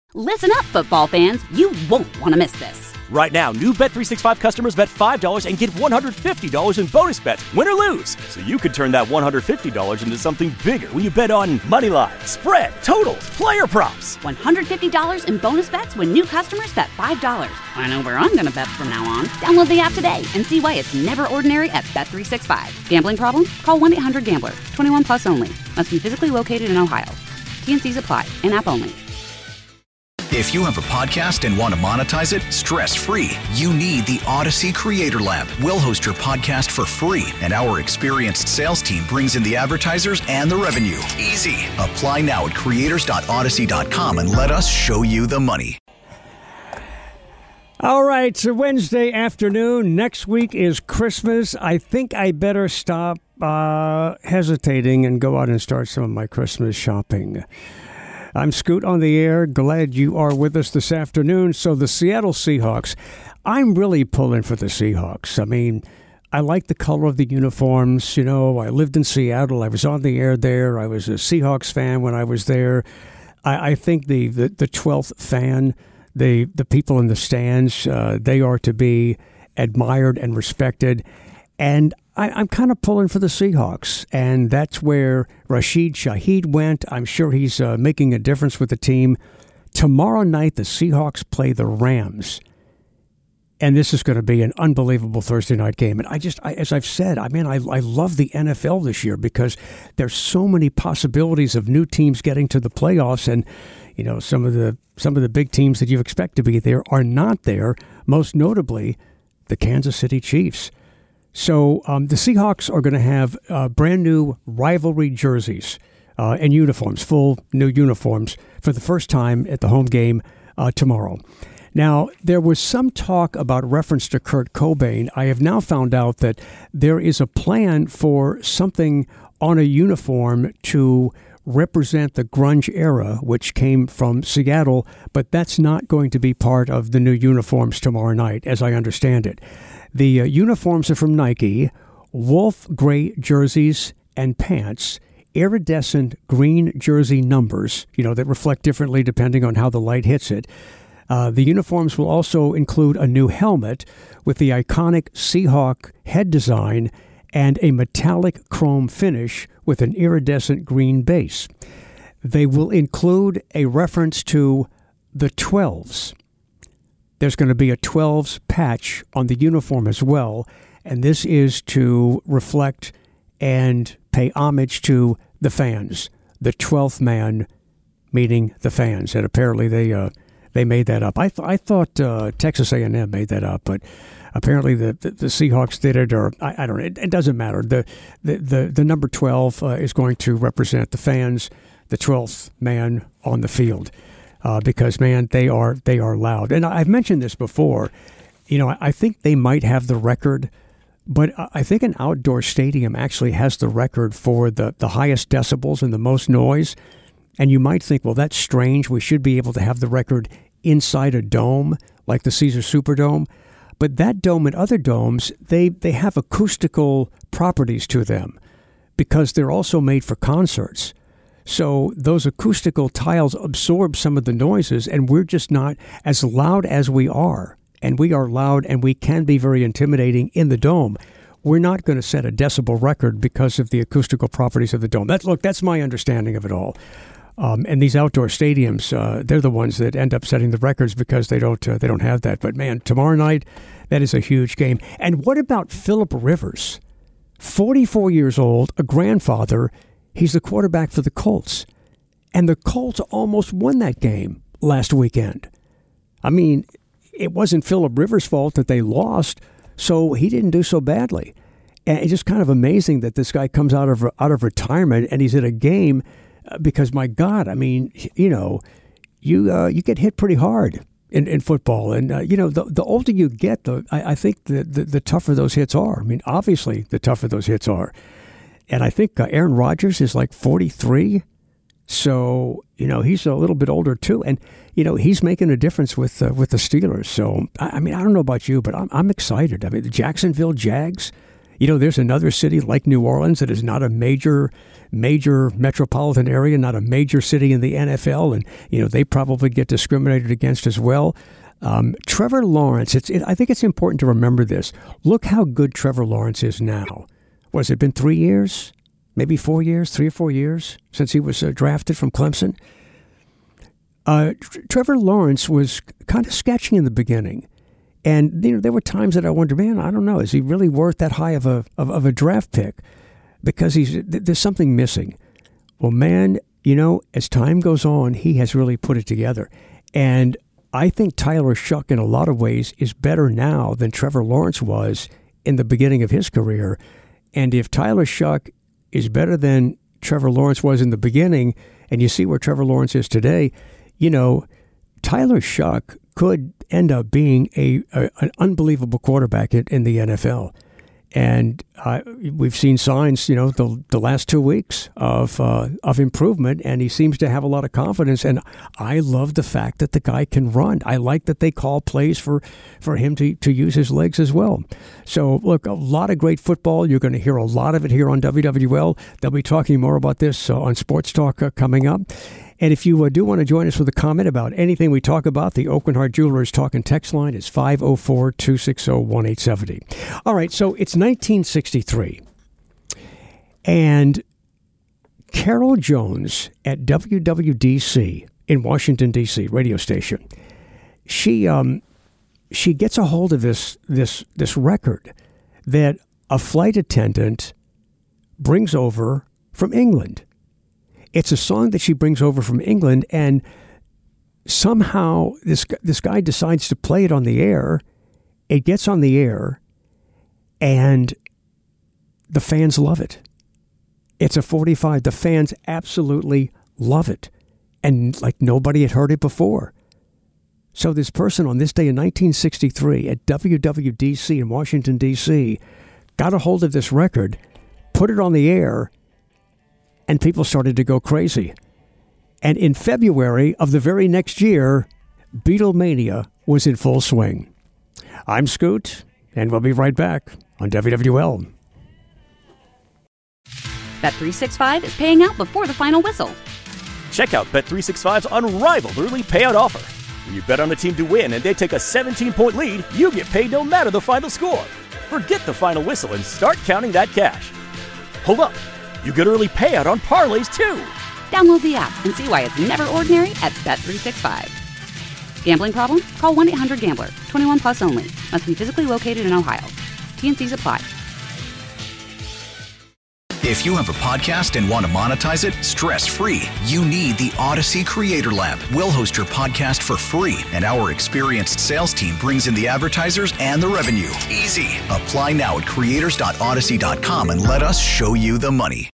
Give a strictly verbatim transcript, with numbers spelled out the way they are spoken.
Listen up, football fans. You won't want to miss this. Right now, new Bet three sixty-five customers bet five dollars and get one hundred fifty dollars in bonus bets, win or lose. So you could turn that one hundred fifty dollars into something bigger when you bet on money line, spread, totals, player props. one hundred fifty dollars in bonus bets when new customers bet five dollars. I know where I'm going to bet from now on. Download the app today and see why it's never ordinary at Bet three sixty-five. Gambling problem? Call one eight hundred gambler. twenty-one plus only. Must be physically located in Ohio. T and C's apply. In-app only. If you have a podcast and want to monetize it stress-free, you need the Odyssey Creator Lab. We'll host your podcast for free, and our experienced sales team brings in the advertisers and the revenue. Easy. Apply now at creators dot odyssey dot com and let us show you the money. All right, so Wednesday afternoon. Next week is Christmas. I think I better stop uh, hesitating and go out and start some of my Christmas shopping. I'm Scoot on the air. Glad you are with us this afternoon. So the Seattle Seahawks, I'm really pulling for the Seahawks. I mean, I like the color of the uniforms. You know, I lived in Seattle. I was on the air there. I was a Seahawks fan when I was there. I, I think the, the, the twelfth fan, the, the people in the stands, uh, they are to be admired and respected. And I, I'm kind of pulling for the Seahawks, and that's where Rashid Shaheed went. I'm sure he's uh, making a difference with the team. Tomorrow night, the Seahawks play the Rams, and this is going to be an unbelievable Thursday night game. And I just, I, as I've said, I mean, I, I love the N F L this year because there's so many possibilities of new teams getting to the playoffs, and you know, some of the some of the big teams that you expect to be there are not there. Most notably, the Kansas City Chiefs. So um, the Seahawks are going to have uh, brand new rivalry jerseys uh, and uniforms, full new uniforms for the first time at the home game uh, tomorrow. Now, there was some talk about reference to Kurt Cobain. I have now found out that there is a plan for something on a uniform to represent the grunge era, which came from Seattle, but that's not going to be part of the new uniforms tomorrow night, as I understand it. The uh, uniforms are from Nike, wolf gray jerseys and pants, iridescent green jersey numbers, you know, that reflect differently depending on how the light hits it. Uh, the uniforms will also include a new helmet with the iconic Seahawk head design and a metallic chrome finish with an iridescent green base. They will include a reference to the twelves. There's going to be a twelves patch on the uniform as well, and this is to reflect and pay homage to the fans, the twelfth man, meaning the fans. And apparently they uh, they made that up. I, th- I thought uh, Texas A and M made that up, but apparently the, the, the Seahawks did it, or I, I don't know. It, it doesn't matter. The the, the, the number twelve uh, is going to represent the fans, the twelfth man on the field. Uh, because, man, they are they are loud. And I've mentioned this before. You know, I think they might have the record, but I think an outdoor stadium actually has the record for the, the highest decibels and the most noise. And you might think, well, that's strange. We should be able to have the record inside a dome, like the Caesars Superdome. But that dome and other domes, they, they have acoustical properties to them because they're also made for concerts. So those acoustical tiles absorb some of the noises, and we're just not as loud as we are. And we are loud, and we can be very intimidating in the dome. We're not going to set a decibel record because of the acoustical properties of the dome. That's, look, that's my understanding of it all. Um, and these outdoor stadiums, uh, they're the ones that end up setting the records because they don't uh, they don't have that. But, man, tomorrow night, that is a huge game. And what about Phillip Rivers? forty-four years old, a grandfather. He's the quarterback for the Colts. And the Colts almost won that game last weekend. I mean, it wasn't Phillip Rivers' fault that they lost, so he didn't do so badly. And it's just kind of amazing that this guy comes out of out of retirement and he's at a game because, my God, I mean, you know, you uh, you get hit pretty hard in, in football. And, uh, you know, the, the older you get, the, I, I think the, the, the tougher those hits are. I mean, obviously, the tougher those hits are. And I think uh, Aaron Rodgers is like forty-three. So, you know, he's a little bit older, too. And, you know, he's making a difference with uh, with the Steelers. So, I, I mean, I don't know about you, but I'm, I'm excited. I mean, the Jacksonville Jags, You know, there's another city like New Orleans that is not a major, major metropolitan area, not a major city in the N F L, and, you know, they probably get discriminated against as well. Um, Trevor Lawrence, it's, it, I think it's important to remember this. Look how good Trevor Lawrence is now. What has it been, three years? Maybe four years, three or four years since he was uh, drafted from Clemson? Uh, Tr- Trevor Lawrence was kind of sketchy in the beginning. And, you know, there were times that I wondered, man, I don't know, is he really worth that high of a of, of a draft pick? Because he's there's something missing. Well, man, you know, as time goes on, he has really put it together. And I think Tyler Shough, in a lot of ways, is better now than Trevor Lawrence was in the beginning of his career. And if Tyler Shough is better than Trevor Lawrence was in the beginning, and you see where Trevor Lawrence is today, you know, Tyler Shough could end up being a, a an unbelievable quarterback in, in the N F L. And uh, we've seen signs, you know, the the last two weeks of uh, of improvement, and he seems to have a lot of confidence. And I love the fact that the guy can run. I like that they call plays for, for him to, to use his legs as well. So, look, a lot of great football. You're going to hear a lot of it here on W W L. They'll be talking more about this uh, on Sports Talk uh, coming up. And if you uh, do want to join us with a comment about anything we talk about, the Oakland Heart Jewelers Talk and Text line is five oh four, two six oh, one eight seven oh. All right, so it's nineteen sixty-three. And Carol Jones at W W D C in Washington, D C, radio station, she um, she gets a hold of this this this record that a flight attendant brings over from England. It's a song that she brings over from England, and somehow this this guy decides to play it on the air. It gets on the air, and the fans love it. It's a forty-five. The fans absolutely love it, and like nobody had heard it before. So this person on this day in nineteen sixty-three at W W D C in Washington, D C, got a hold of this record, put it on the air, and people started to go crazy. And in February of the very next year, Beatlemania was in full swing. I'm Scoot, and we'll be right back on W W L. Bet three sixty-five is paying out before the final whistle. Check out Bet three sixty-five's unrivaled early payout offer. When you bet on a team to win and they take a seventeen-point lead, you get paid no matter the final score. Forget the final whistle and start counting that cash. Hold up. You get early payout on parlays, too. Download the app and see why it's never ordinary at Bet three sixty-five. Gambling problem? Call one eight hundred gambler. twenty-one plus only. Must be physically located in Ohio. T and C's apply. If you have a podcast and want to monetize it stress-free, you need the Odyssey Creator Lab. We'll host your podcast for free, and our experienced sales team brings in the advertisers and the revenue. Easy. Apply now at creators dot odyssey dot com and let us show you the money.